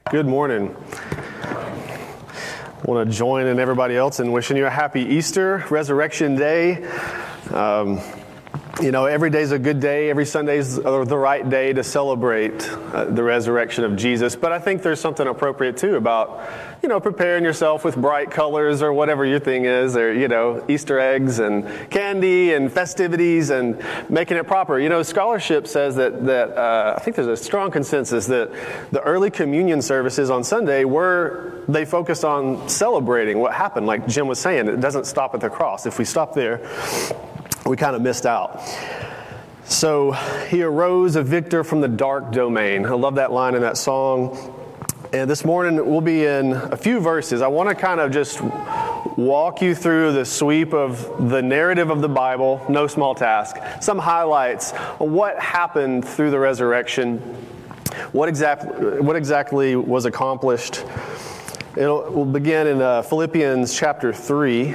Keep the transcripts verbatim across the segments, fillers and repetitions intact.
Good morning. I want to join in everybody else in wishing you a happy Easter, Resurrection Day. Um, you know, every day's a good day. Every Sunday's the right day to celebrate uh, the resurrection of Jesus. But I think there's something appropriate, too, about, you know, preparing yourself with bright colors or whatever your thing is, or, you know, Easter eggs and candy and festivities and making it proper. You know, scholarship says that, that uh, I think there's a strong consensus that the early communion services on Sunday were, they focused on celebrating what happened. Like Jim was saying, it doesn't stop at the cross. If we stop there, we kind of missed out. So he arose a victor from the dark domain. I love that line in that song. And this morning we'll be in a few verses. I want to kind of just walk you through the sweep of the narrative of the Bible, no small task. Some highlights of what happened through the resurrection, what exactly what exactly was accomplished. It'll, we'll begin in uh, Philippians chapter three.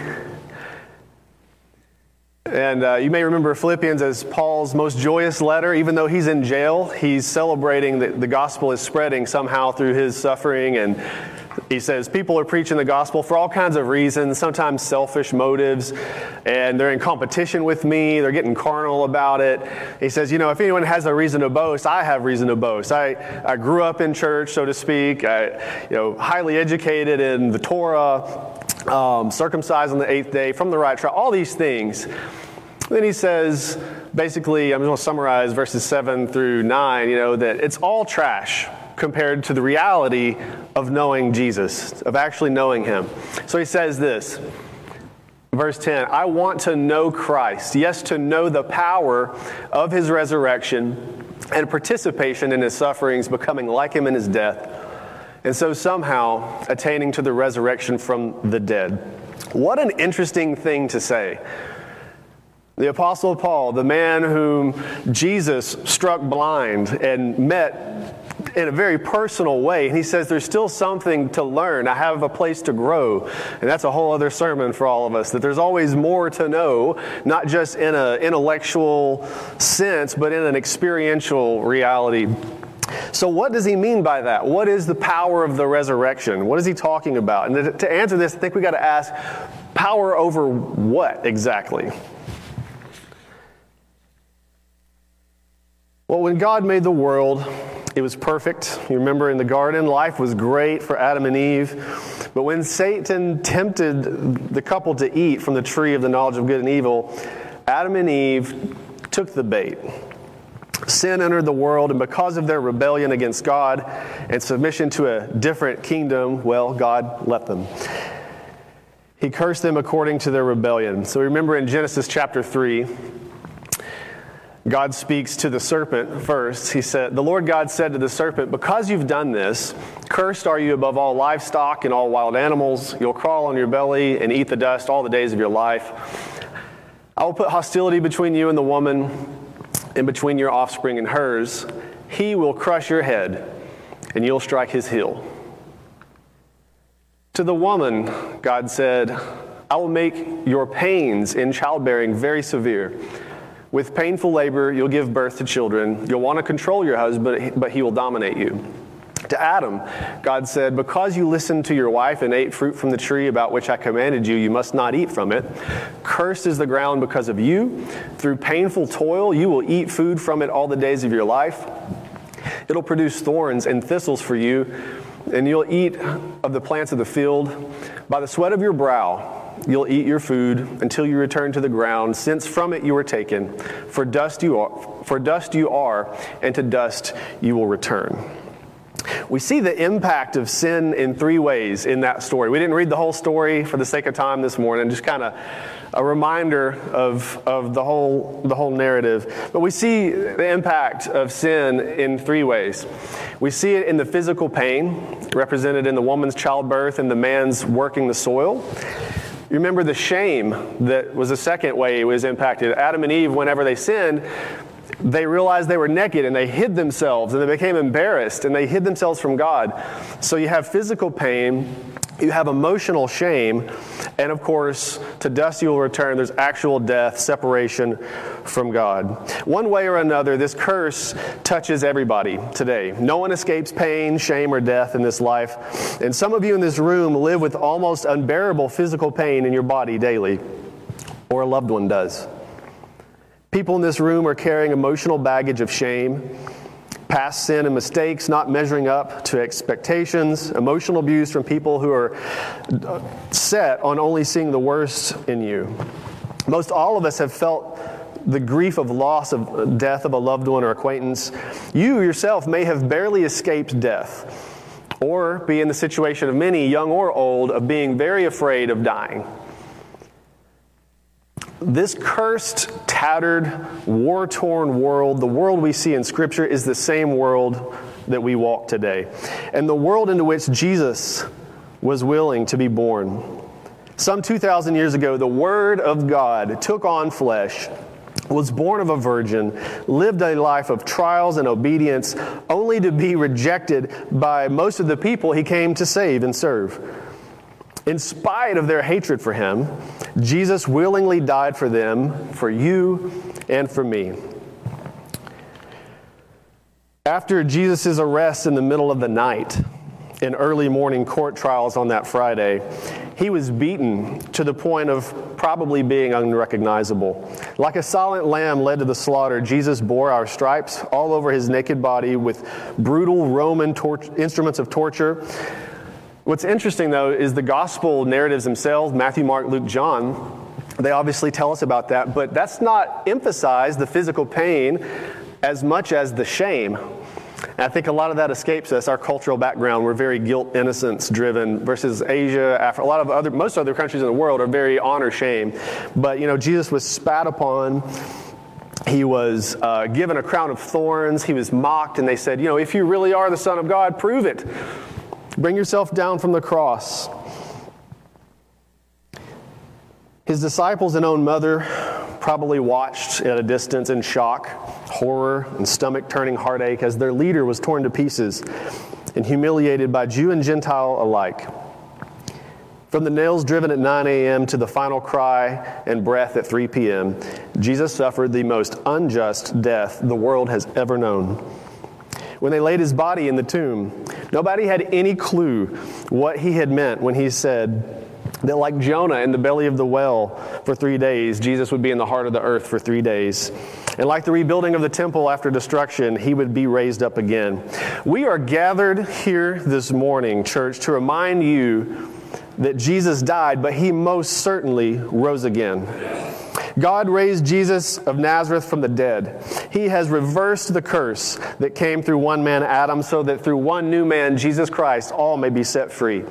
And uh, you may remember Philippians as Paul's most joyous letter. Even though he's in jail, he's celebrating that the gospel is spreading somehow through his suffering. And he says, people are preaching the gospel for all kinds of reasons, sometimes selfish motives, and they're in competition with me. They're getting carnal about it. He says, you know, if anyone has a reason to boast, I have reason to boast. I, I grew up in church, so to speak. I, you know, highly educated in the Torah. Um, circumcised on the eighth day, from the right tribe, all these things. Then he says, basically, I'm going to summarize verses seven through nine, you know, that it's all trash compared to the reality of knowing Jesus, of actually knowing him. So he says this, verse ten, I want to know Christ, yes, to know the power of his resurrection and participation in his sufferings, becoming like him in his death, and so somehow attaining to the resurrection from the dead. What an interesting thing to say. The Apostle Paul, the man whom Jesus struck blind and met in a very personal way, and he says there's still something to learn. I have a place to grow. And that's a whole other sermon for all of us, that there's always more to know, not just in an intellectual sense, but in an experiential reality. So what does he mean by that? What is the power of the resurrection? What is he talking about? And to answer this, I think we got to ask, power over what exactly? Well, when God made the world, it was perfect. You remember in the garden, life was great for Adam and Eve. But when Satan tempted the couple to eat from the tree of the knowledge of good and evil, Adam and Eve took the bait. Sin entered the world, and because of their rebellion against God and submission to a different kingdom, well, God let them. He cursed them according to their rebellion. So remember in Genesis chapter three, God speaks to the serpent first. He said, the Lord God said to the serpent, because you've done this, cursed are you above all livestock and all wild animals. You'll crawl on your belly and eat the dust all the days of your life. I will put hostility between you and the woman, and between your offspring and hers. He will crush your head, and you'll strike his heel. To the woman, God said, I will make your pains in childbearing very severe. With painful labor, you'll give birth to children. You'll want to control your husband, but he will dominate you. To Adam, God said, because you listened to your wife and ate fruit from the tree about which I commanded you, you must not eat from it. Cursed is the ground because of you. Through painful toil, you will eat food from it all the days of your life. It'll produce thorns and thistles for you, and you'll eat of the plants of the field. By the sweat of your brow, you'll eat your food until you return to the ground, since from it you were taken. For dust you are, for dust you are, and to dust you will return. We see the impact of sin in three ways in that story. We didn't read the whole story for the sake of time this morning, just kind of a reminder of, of the whole the whole narrative. But we see the impact of sin in three ways. We see it in the physical pain, represented in the woman's childbirth and the man's working the soil. You remember the shame that was the second way it was impacted. Adam and Eve, whenever they sinned, they realized they were naked and they hid themselves and they became embarrassed and they hid themselves from God. So you have physical pain You have emotional shame, and of course, to dust you will return. There's actual death, separation from God. One way or another, this curse touches everybody today. No one escapes pain, shame, or death in this life. And some of you in this room live with almost unbearable physical pain in your body daily, or a loved one does. People in this room are carrying emotional baggage of shame, past sin and mistakes, not measuring up to expectations, emotional abuse from people who are set on only seeing the worst in you. Most all of us have felt the grief of loss, of death of a loved one or acquaintance. You yourself may have barely escaped death, or be in the situation of many, young or old, of being very afraid of dying. This cursed, tattered, war-torn world, the world we see in Scripture, is the same world that we walk today, and the world into which Jesus was willing to be born. Some two thousand years ago, the Word of God took on flesh, was born of a virgin, lived a life of trials and obedience, only to be rejected by most of the people he came to save and serve. In spite of their hatred for him, Jesus willingly died for them, for you and for me. After Jesus' arrest in the middle of the night, in early morning court trials on that Friday, he was beaten to the point of probably being unrecognizable. Like a silent lamb led to the slaughter, Jesus bore our stripes all over his naked body with brutal Roman tor- instruments of torture. What's interesting, though, is the gospel narratives themselves, Matthew, Mark, Luke, John, they obviously tell us about that, but that's not emphasized, the physical pain, as much as the shame. And I think a lot of that escapes us, our cultural background. We're very guilt, innocence driven versus Asia, Africa. A lot of other, most other countries in the world are very honor, shame. But, you know, Jesus was spat upon. He was uh, given a crown of thorns. He was mocked. And they said, you know, if you really are the Son of God, prove it. Bring yourself down from the cross. His disciples and own mother probably watched at a distance in shock, horror, and stomach-turning heartache as their leader was torn to pieces and humiliated by Jew and Gentile alike. From the nails driven at nine a.m. to the final cry and breath at three p.m., Jesus suffered the most unjust death the world has ever known. When they laid his body in the tomb, nobody had any clue what he had meant when he said that like Jonah in the belly of the whale for three days, Jesus would be in the heart of the earth for three days. And like the rebuilding of the temple after destruction, he would be raised up again. We are gathered here this morning, church, to remind you that Jesus died, but he most certainly rose again. God raised Jesus of Nazareth from the dead. He has reversed the curse that came through one man, Adam, so that through one new man, Jesus Christ, all may be set free.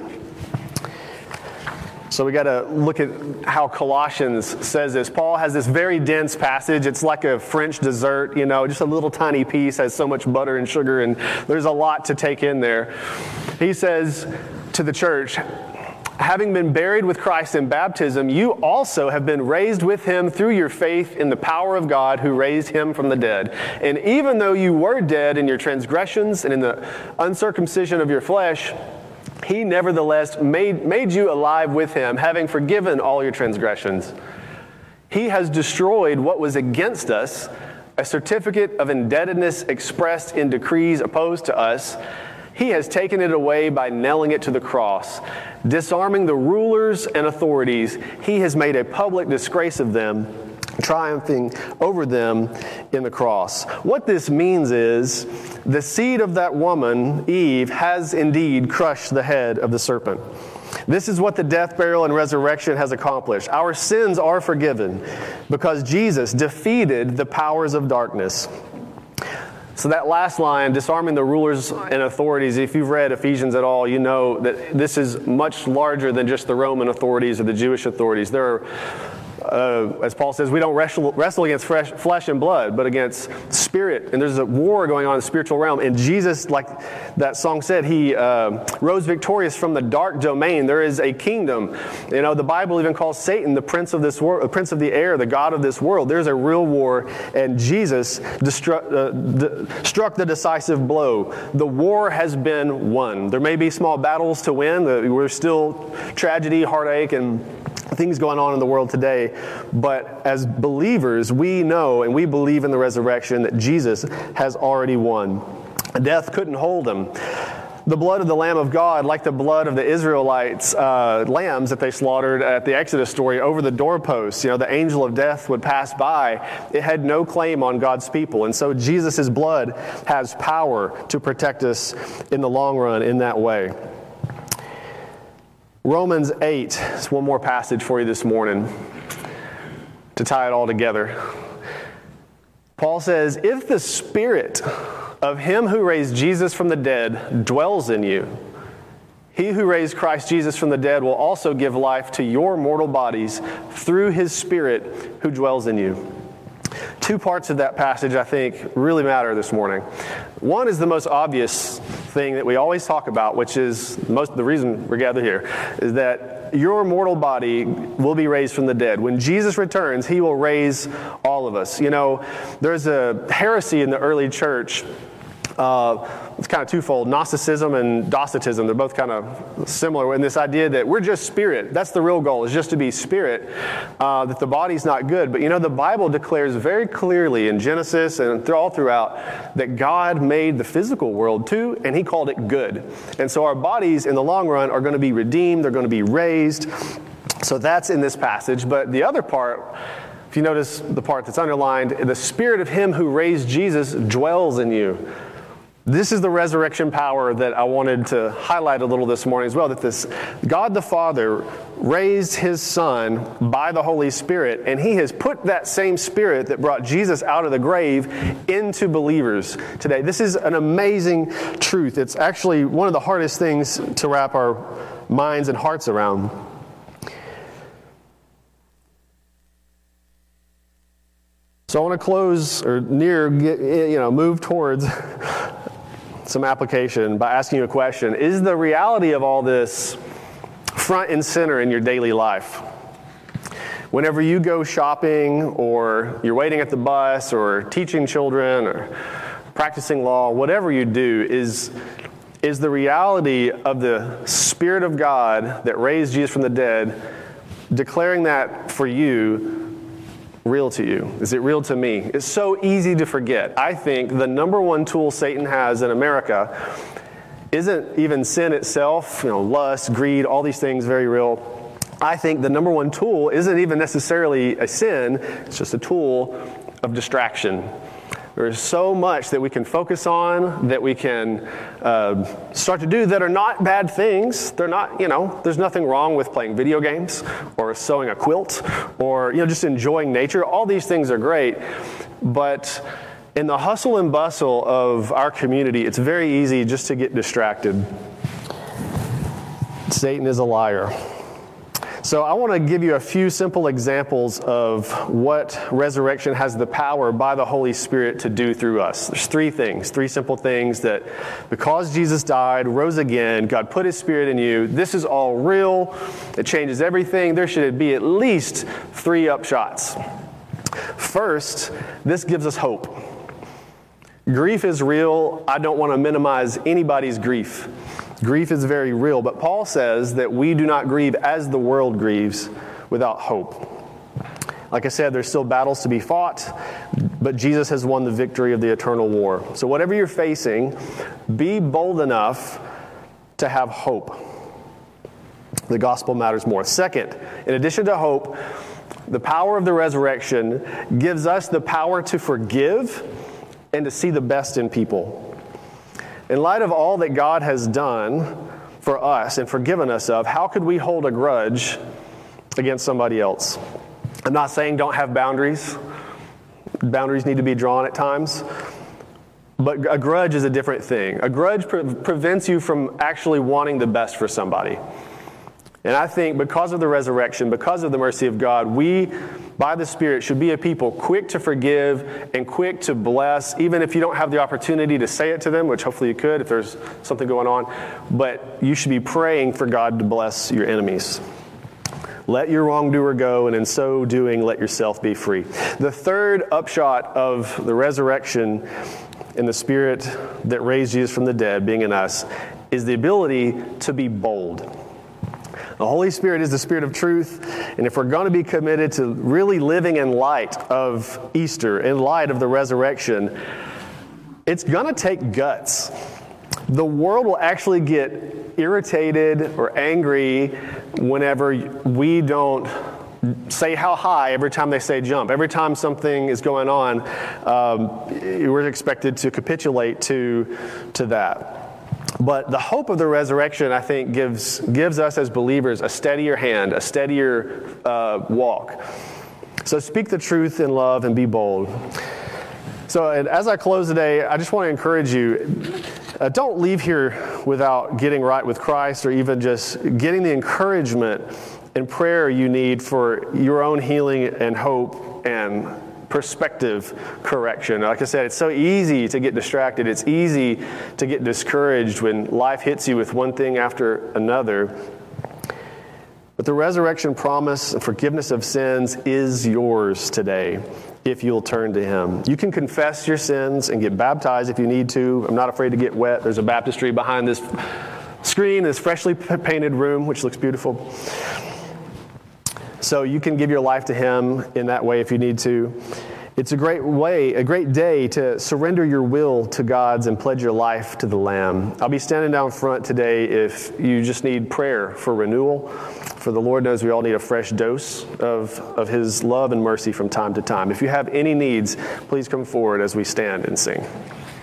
So we got to look at how Colossians says this. Paul has this very dense passage. It's like a French dessert, you know, just a little tiny piece, has so much butter and sugar, and there's a lot to take in there. He says to the church, having been buried with Christ in baptism, you also have been raised with him through your faith in the power of God who raised him from the dead. And even though you were dead in your transgressions and in the uncircumcision of your flesh, he nevertheless made, made you alive with him, having forgiven all your transgressions. He has destroyed what was against us, a certificate of indebtedness expressed in decrees opposed to us. He has taken it away by nailing it to the cross. Disarming the rulers and authorities, he has made a public disgrace of them, triumphing over them in the cross. What this means is the seed of that woman, Eve, has indeed crushed the head of the serpent. This is what the death, burial, and resurrection has accomplished. Our sins are forgiven because Jesus defeated the powers of darkness. So that last line, disarming the rulers and authorities, if you've read Ephesians at all, you know that this is much larger than just the Roman authorities or the Jewish authorities. There are Uh, as Paul says, we don't wrestle, wrestle against fresh, flesh and blood, but against spirit. And there's a war going on in the spiritual realm. And Jesus, like that song said, he uh, rose victorious from the dark domain. There is a kingdom. You know, the Bible even calls Satan the prince of this world, the prince of the air, the god of this world. There's a real war, and Jesus destru- uh, d- struck the decisive blow. The war has been won. There may be small battles to win. We're still tragedy, heartache, and things going on in the world today, but as believers, we know and we believe in the resurrection that Jesus has already won. Death couldn't hold him. The blood of the Lamb of God, like the blood of the Israelites' uh, lambs that they slaughtered at the Exodus story over the doorposts, you know, the angel of death would pass by. It had no claim on God's people. And so Jesus' blood has power to protect us in the long run in that way. Romans eight is one more passage for you this morning to tie it all together. Paul says, if the Spirit of him who raised Jesus from the dead dwells in you, he who raised Christ Jesus from the dead will also give life to your mortal bodies through his Spirit who dwells in you. Two parts of that passage, I think, really matter this morning. One is the most obvious thing that we always talk about, which is most the reason we're gathered here, is that your mortal body will be raised from the dead. When Jesus returns, he will raise all of us. You know, there's a heresy in the early church. Uh, it's kind of twofold. Gnosticism and Docetism, they're both kind of similar in this idea that we're just spirit. That's the real goal, is just to be spirit, uh, that the body's not good. But you know, the Bible declares very clearly in Genesis and all throughout that God made the physical world too, and he called it good. And so our bodies in the long run are going to be redeemed, they're going to be raised. So that's in this passage. But the other part, if you notice the part that's underlined, the Spirit of him who raised Jesus dwells in you. This is the resurrection power that I wanted to highlight a little this morning as well, that this God the Father raised his Son by the Holy Spirit, and he has put that same Spirit that brought Jesus out of the grave into believers today. This is an amazing truth. It's actually one of the hardest things to wrap our minds and hearts around. So I want to close, or near, you know, move towards some application by asking you a question. Is the reality of all this front and center in your daily life? Whenever you go shopping, or you're waiting at the bus, or teaching children, or practicing law, whatever you do, is, is the reality of the Spirit of God that raised Jesus from the dead, declaring that for you, real to you? Is it real to me? It's so easy to forget. I think the number one tool Satan has in America isn't even sin itself, you know, lust, greed, all these things, very real. I think the number one tool isn't even necessarily a sin, it's just a tool of distraction. There's so much that we can focus on, that we can uh, start to do that are not bad things. They're not, you know, there's nothing wrong with playing video games or sewing a quilt or, you know, just enjoying nature. All these things are great. But in the hustle and bustle of our community, it's very easy just to get distracted. Satan is a liar. So I want to give you a few simple examples of what resurrection has the power by the Holy Spirit to do through us. There's three things, three simple things that because Jesus died, rose again, God put his Spirit in you, this is all real, it changes everything. There should be at least three upshots. First, this gives us hope. Grief is real. I don't want to minimize anybody's grief. Grief is very real, but Paul says that we do not grieve as the world grieves without hope. Like I said, there's still battles to be fought, but Jesus has won the victory of the eternal war. So whatever you're facing, be bold enough to have hope. The gospel matters more. Second, in addition to hope, the power of the resurrection gives us the power to forgive and to see the best in people. In light of all that God has done for us and forgiven us of, how could we hold a grudge against somebody else? I'm not saying don't have boundaries. Boundaries need to be drawn at times. But a grudge is a different thing. A grudge pre- prevents you from actually wanting the best for somebody. And I think because of the resurrection, because of the mercy of God, we, by the Spirit, should be a people quick to forgive and quick to bless, even if you don't have the opportunity to say it to them, which hopefully you could if there's something going on. But you should be praying for God to bless your enemies. Let your wrongdoer go, and in so doing, let yourself be free. The third upshot of the resurrection and the Spirit that raised Jesus from the dead being in us is the ability to be bold. The Holy Spirit is the Spirit of truth, and if we're going to be committed to really living in light of Easter, in light of the resurrection, it's going to take guts. The world will actually get irritated or angry whenever we don't say how high every time they say jump. Every time something is going on, um, we're expected to capitulate to, to that. But the hope of the resurrection, I think, gives gives us as believers a steadier hand, a steadier uh, walk. So speak the truth in love and be bold. So and as I close today, I just want to encourage you, uh, don't leave here without getting right with Christ or even just getting the encouragement and prayer you need for your own healing and hope and perspective correction. Like I said, it's so easy to get distracted. It's easy to get discouraged when life hits you with one thing after another. But the resurrection promise and forgiveness of sins is yours today if you'll turn to Him. You can confess your sins and get baptized if you need to. I'm not afraid to get wet. There's a baptistry behind this screen, this freshly painted room, which looks beautiful. So you can give your life to Him in that way if you need to. It's a great way, a great day to surrender your will to God's and pledge your life to the Lamb. I'll be standing down front today if you just need prayer for renewal. For the Lord knows we all need a fresh dose of, of His love and mercy from time to time. If you have any needs, please come forward as we stand and sing.